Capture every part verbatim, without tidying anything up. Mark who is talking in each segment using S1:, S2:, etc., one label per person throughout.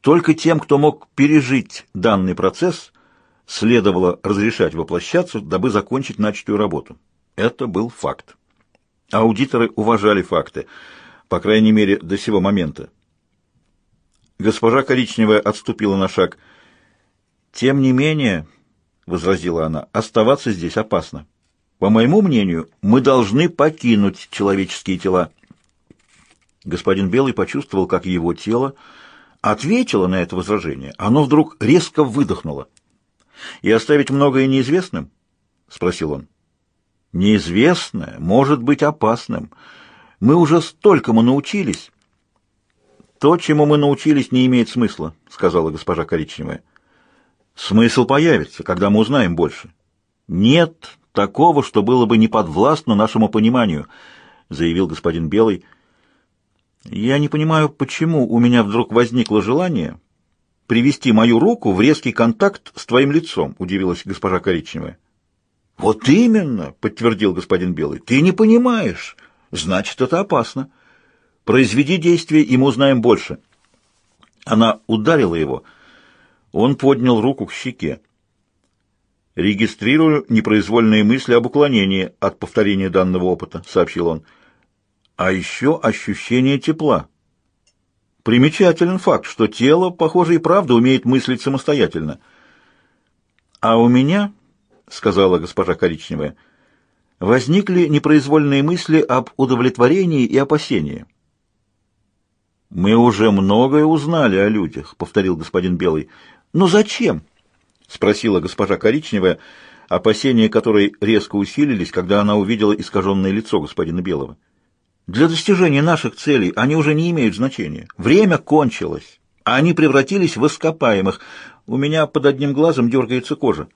S1: Только тем, кто мог пережить данный процесс, следовало разрешать воплощаться, дабы закончить начатую работу. Это был факт. Аудиторы уважали факты, по крайней мере, до сего момента. Госпожа Коричневая отступила на шаг. «Тем не менее, — возразила она, — оставаться здесь опасно. По моему мнению, мы должны покинуть человеческие тела». Господин Белый почувствовал, как его тело ответило на это возражение. Оно вдруг резко выдохнуло. «И оставить многое неизвестным?» — спросил он. «Неизвестное может быть опасным. Мы уже столькому научились». «То, чему мы научились, не имеет смысла», — сказала госпожа Коричневая. «Смысл появится, когда мы узнаем больше». «Нет такого, что было бы неподвластно нашему пониманию», — заявил господин Белый. «Я не понимаю, почему у меня вдруг возникло желание привести мою руку в резкий контакт с твоим лицом», — удивилась госпожа Коричневая. «Вот именно», — подтвердил господин Белый, — «ты не понимаешь. Значит, это опасно. Произведи действие, и мы узнаем больше». Она ударила его. Он поднял руку к щеке. «Регистрирую непроизвольные мысли об уклонении от повторения данного опыта», — сообщил он. «А еще ощущение тепла. Примечателен факт, что тело, похоже, и правда умеет мыслить самостоятельно». «А у меня, — сказала госпожа Коричневая, — возникли непроизвольные мысли об удовлетворении и опасении». «Мы уже многое узнали о людях», — повторил господин Белый. «Но зачем?» — спросила госпожа Коричневая, опасения которой резко усилились, когда она увидела искаженное лицо господина Белого. «Для достижения наших целей они уже не имеют значения. Время кончилось, а они превратились в ископаемых. У меня под одним глазом дергается кожа».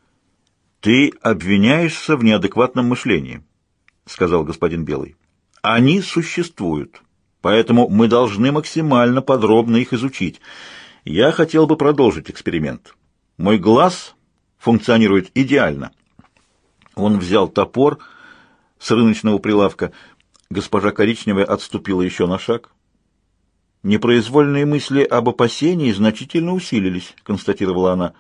S1: «Ты обвиняешься в неадекватном мышлении», — сказал господин Белый. «Они существуют, поэтому мы должны максимально подробно их изучить. Я хотел бы продолжить эксперимент. Мой глаз функционирует идеально». Он взял топор с рыночного прилавка. Госпожа Коричневая отступила еще на шаг. «Непроизвольные мысли об опасении значительно усилились», — констатировала она.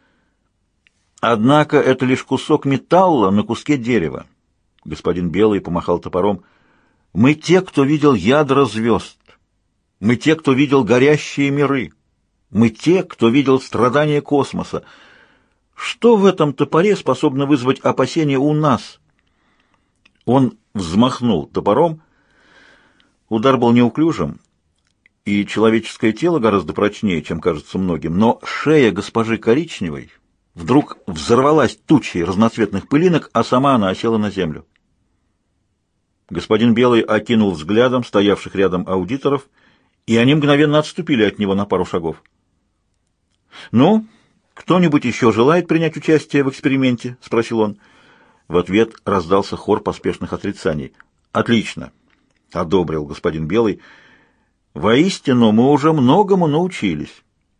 S1: «Однако это лишь кусок металла на куске дерева». Господин Белый помахал топором. «Мы те, кто видел ядра звезд. Мы те, кто видел горящие миры. Мы те, кто видел страдания космоса. Что в этом топоре способно вызвать опасения у нас?» Он взмахнул топором. Удар был неуклюжим, и человеческое тело гораздо прочнее, чем кажется многим, но шея госпожи Коричневой вдруг взорвалась тучей разноцветных пылинок, а сама она осела на землю. Господин Белый окинул взглядом стоявших рядом аудиторов, и они мгновенно отступили от него на пару шагов. «Ну, кто-нибудь еще желает принять участие в эксперименте?» — спросил он. В ответ раздался хор поспешных отрицаний. «Отлично», — одобрил господин Белый. «Воистину, мы уже многому научились».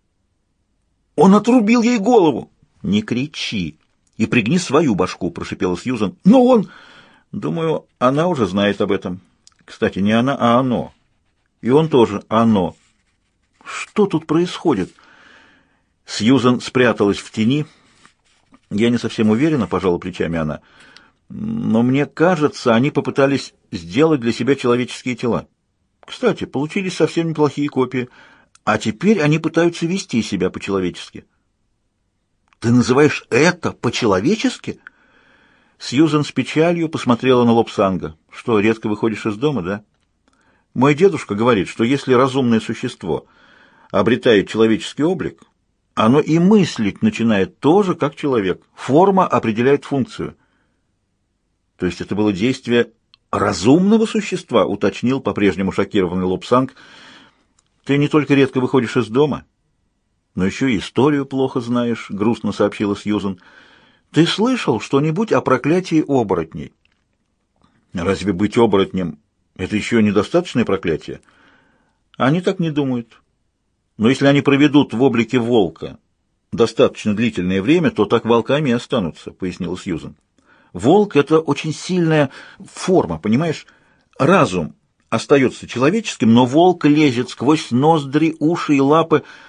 S1: «Он отрубил ей голову!» «Не кричи и пригни свою башку», — прошипела Сьюзан. «Но он...» «Думаю, она уже знает об этом. Кстати, не она, а оно. И он тоже оно». «Что тут происходит?» Сьюзан спряталась в тени. «Я не совсем уверена», — пожала плечами она. «Но мне кажется, они попытались сделать для себя человеческие тела. Кстати, получились совсем неплохие копии. А теперь они пытаются вести себя по-человечески». «Ты называешь это по-человечески?» Сьюзан с печалью посмотрела на Лобсанга. «Что, редко выходишь из дома, да?» «Мой дедушка говорит, что если разумное существо обретает человеческий облик, оно и мыслить начинает тоже как человек. Форма определяет функцию». «То есть это было действие разумного существа?» — уточнил по-прежнему шокированный Лобсанг. «Ты не только редко выходишь из дома, но еще и историю плохо знаешь», — грустно сообщила Сьюзан. «Ты слышал что-нибудь о проклятии оборотней?» «Разве быть оборотнем — это еще недостаточное проклятие?» «Они так не думают. Но если они проведут в облике волка достаточно длительное время, то так волками и останутся», — пояснила Сьюзан. «Волк — это очень сильная форма, понимаешь? Разум остается человеческим, но волк лезет сквозь ноздри, уши и лапы.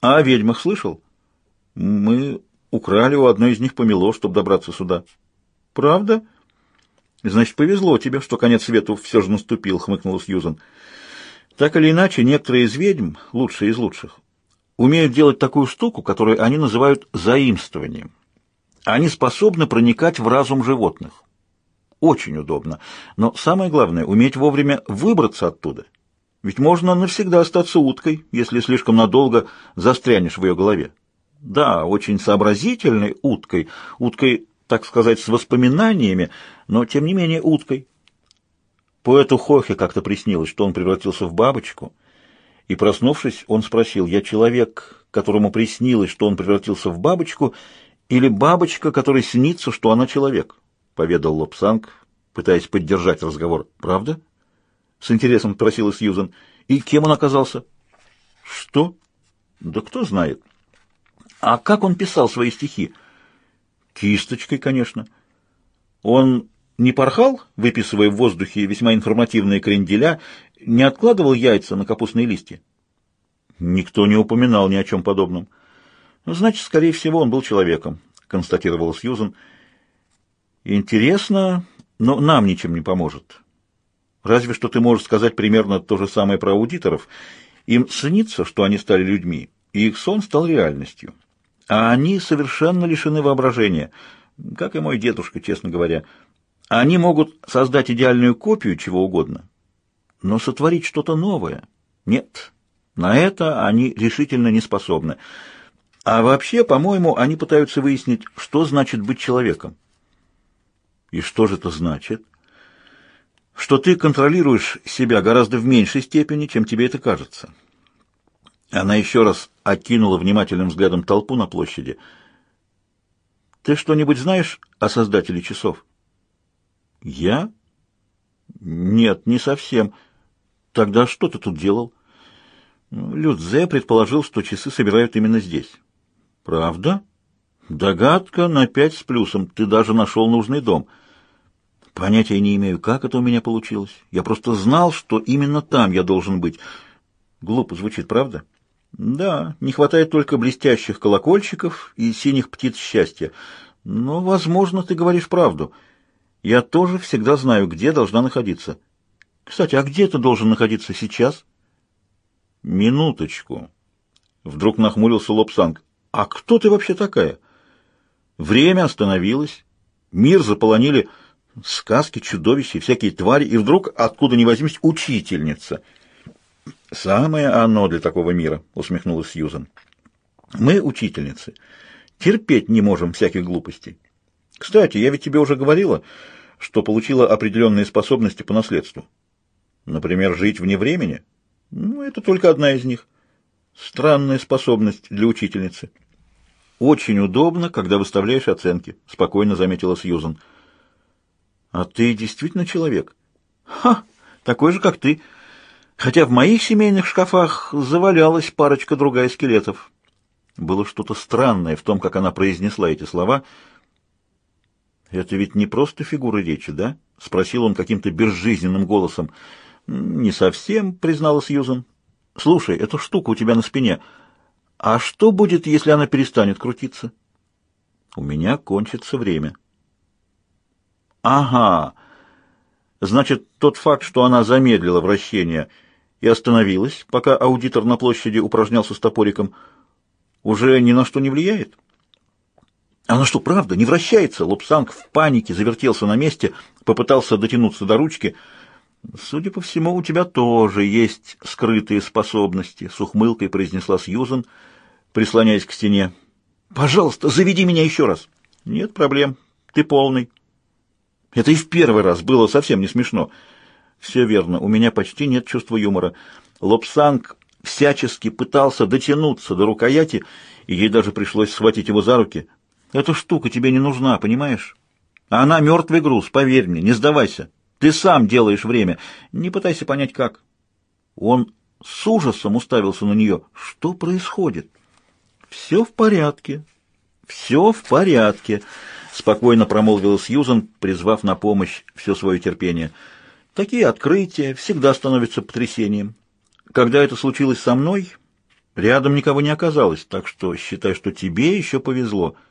S1: А о ведьмах слышал? Мы украли у одной из них помело, чтобы добраться сюда. Правда? Значит, повезло тебе, что конец свету все же наступил, хмыкнула Сьюзан. Так или иначе, некоторые из ведьм, лучшие из лучших, умеют делать такую штуку, которую они называют заимствованием. Они способны проникать в разум животных. Очень удобно. Но самое главное — уметь вовремя выбраться оттуда. Ведь можно навсегда остаться уткой, если слишком надолго застрянешь в ее голове. Да, очень сообразительной уткой, уткой, так сказать, с воспоминаниями, но тем не менее уткой. Поэту Хохе как-то приснилось, что он превратился в бабочку, и, проснувшись, он спросил: «Я человек, которому приснилось, что он превратился в бабочку, или бабочка, которой снится, что она человек?» — поведал Лобсанг, пытаясь поддержать разговор. «Правда?» — с интересом спросила Сьюзан. «И кем он оказался?» «Что?» «Да кто знает». «А как он писал свои стихи?» «Кисточкой, конечно». «Он не порхал, выписывая в воздухе весьма информативные кренделя, не откладывал яйца на капустные листья?» «Никто не упоминал ни о чем подобном». «Значит, скорее всего, он был человеком», — констатировала Сьюзан. «Интересно, но нам ничем не поможет. Разве что ты можешь сказать примерно то же самое про аудиторов. Им снится, что они стали людьми, и их сон стал реальностью. А они совершенно лишены воображения, как и мой дедушка, честно говоря. Они могут создать идеальную копию чего угодно, но сотворить что-то новое — нет, на это они решительно не способны. А вообще, по-моему, они пытаются выяснить, что значит быть человеком». «И что же это значит?» «Что ты контролируешь себя гораздо в меньшей степени, чем тебе это кажется». Она еще раз окинула внимательным взглядом толпу на площади. «Ты что-нибудь знаешь о создателе часов?» «Я? Нет, не совсем. Тогда что ты тут делал?» Людзе предположил, что часы собирают именно здесь. «Правда?» «Догадка на пять с плюсом. Ты даже нашел нужный дом». «Понятия не имею, как это у меня получилось. Я просто знал, что именно там я должен быть». Глупо звучит, правда? «Да, не хватает только блестящих колокольчиков и синих птиц счастья. Но, возможно, ты говоришь правду. Я тоже всегда знаю, где должна находиться. Кстати, а где ты должен находиться сейчас?» «Минуточку». Вдруг нахмурился Лобсанг. «А кто ты вообще такая?» Время остановилось, мир заполонили сказки, чудовища и всякие твари, и вдруг, откуда ни возьмись, учительница. «Самое оно для такого мира», — усмехнулась Сьюзан. «Мы, учительницы, терпеть не можем всяких глупостей. Кстати, я ведь тебе уже говорила, что получила определенные способности по наследству. Например, жить вне времени. Ну, это только одна из них. Странная способность для учительницы». «Очень удобно, когда выставляешь оценки», — спокойно заметила Сьюзан. «А ты действительно человек?» «Ха! Такой же, как ты. Хотя в моих семейных шкафах завалялась парочка-другая скелетов». Было что-то странное в том, как она произнесла эти слова. «Это ведь не просто фигура речи, да?» — спросил он каким-то безжизненным голосом. «Не совсем», — признала Сьюзан. «Слушай, эта штука у тебя на спине. А что будет, если она перестанет крутиться?» «У меня кончится время». «Ага. Значит, тот факт, что она замедлила вращение и остановилась, пока аудитор на площади упражнялся с топориком, уже ни на что не влияет?» «Она что, правда, не вращается?» Лобсанг в панике завертелся на месте, попытался дотянуться до ручки. «Судя по всему, у тебя тоже есть скрытые способности», — с ухмылкой произнесла Сьюзан, прислоняясь к стене. «Пожалуйста, заведи меня еще раз». «Нет проблем. Ты полный». Это и в первый раз было совсем не смешно. «Все верно. У меня почти нет чувства юмора». Лобсанг всячески пытался дотянуться до рукояти, и ей даже пришлось схватить его за руки. «Эта штука тебе не нужна, понимаешь? А она мертвый груз, поверь мне, не сдавайся. Ты сам делаешь время. Не пытайся понять, как». Он с ужасом уставился на нее. «Что происходит?» «Все в порядке. Все в порядке», — спокойно промолвила Сьюзан, призвав на помощь все свое терпение. «Такие открытия всегда становятся потрясением. Когда это случилось со мной, Рядом никого не оказалось, так что считай, что тебе еще повезло.